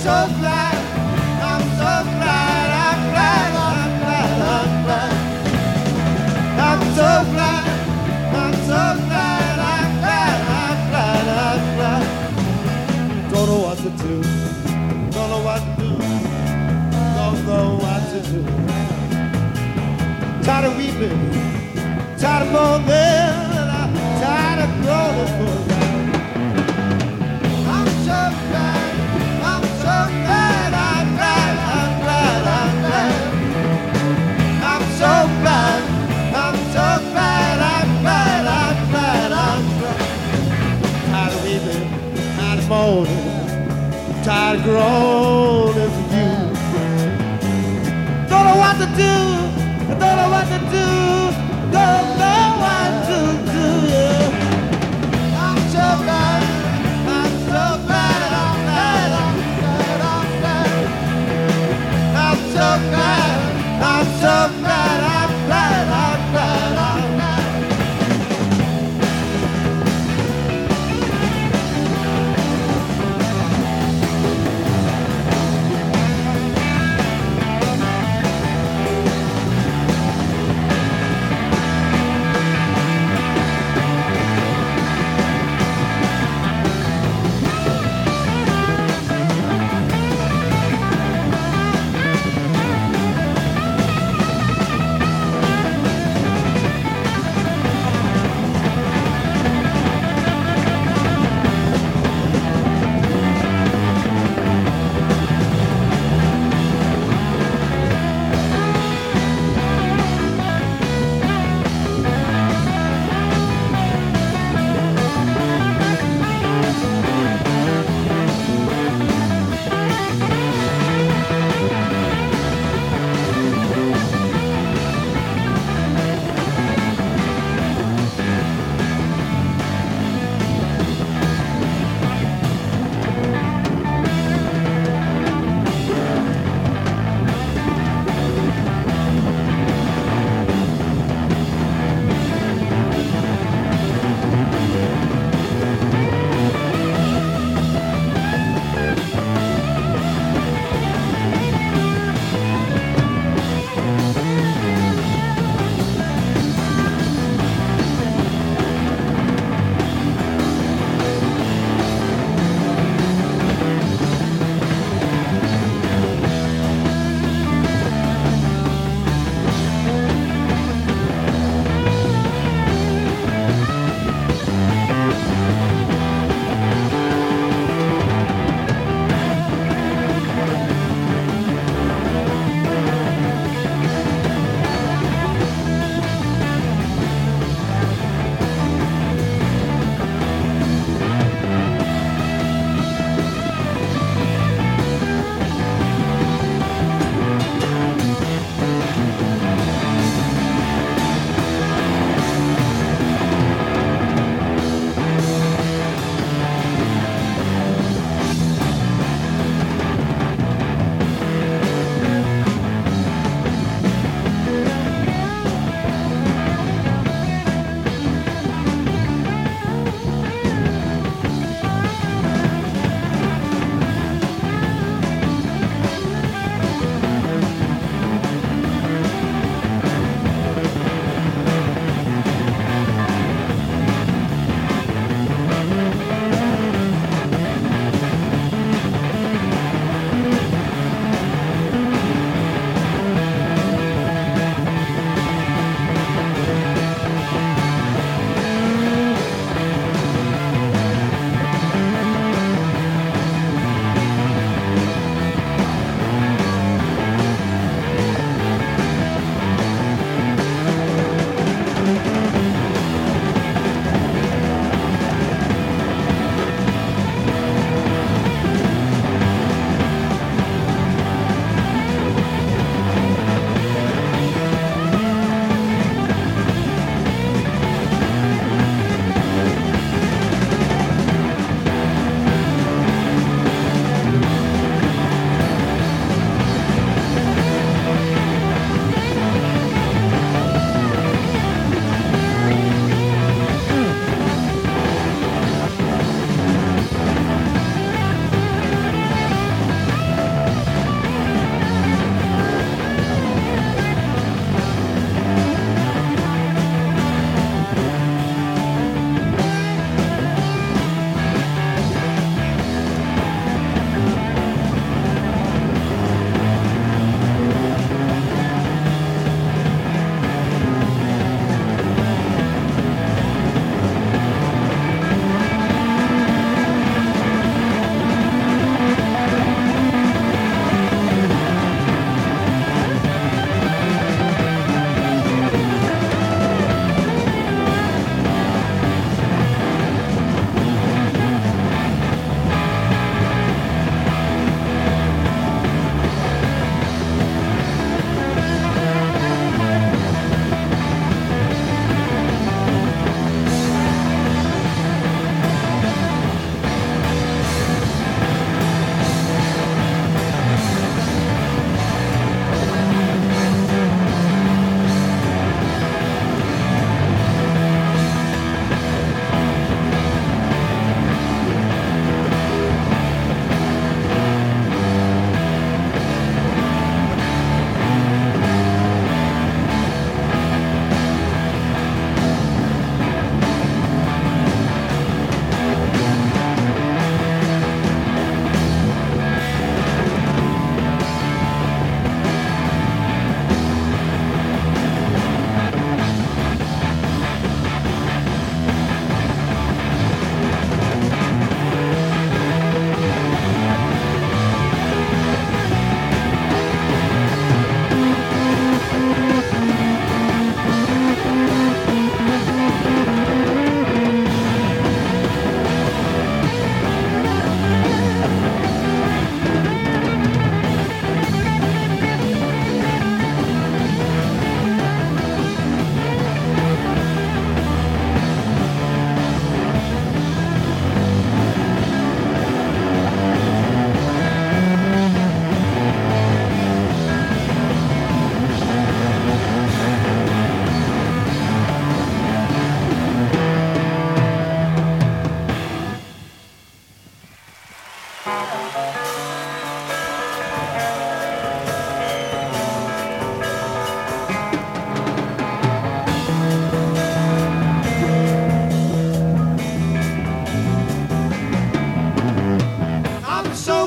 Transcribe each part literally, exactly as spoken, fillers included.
so glad, I'm so glad, I'm glad, I'm glad, I'm glad. I'm so glad, I'm so glad, I'm glad, I'm glad, I'm glad. Don't know what to do, don't know what to do, don't know what to do. Tired of weeping, tired of moaning, tired of groaning for that. I'm so glad, I'm so glad, I'm glad, I'm glad, I'm glad. I'm so glad, I'm so glad, I'm glad, I'm glad, I'm glad. Tired of weeping, tired of moaning, tired of groaning for you. Don't know what to do, I don't know what to do, don't know what to do. Yeah. I'm so glad, I'm so glad, I'm glad, I'm glad, I'm glad. I'm so glad, I'm so glad, I'm glad, I'm glad, I'm glad.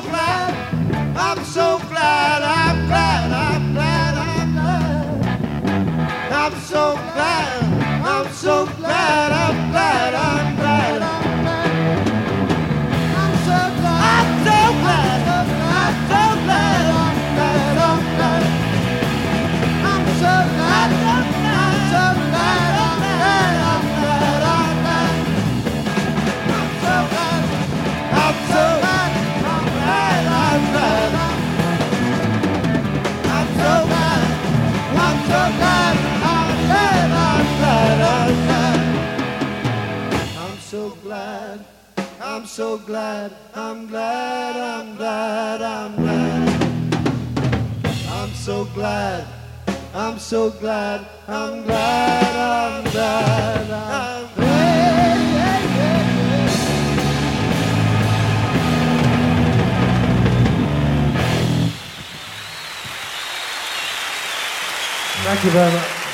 glad, I'm so glad, I'm glad, I'm glad, I'm glad. I'm so glad, I'm so glad, I'm glad, I'm glad, I'm glad. I'm so glad, I'm so glad, I'm so glad, I'm glad, I'm glad. I'm so glad, I'm so glad, I'm glad, I'm glad, I'm glad. I'm so glad, I'm so glad, I'm glad, I'm glad. I'm so glad, I'm so glad, I'm glad, I'm glad, I'm glad. I'm so glad, I'm so glad, I'm glad, I'm glad, I'm glad. I'm so glad, I'm so glad, I'm glad, I'm glad, I'm glad. Yeah, yeah, yeah. Thank you very much.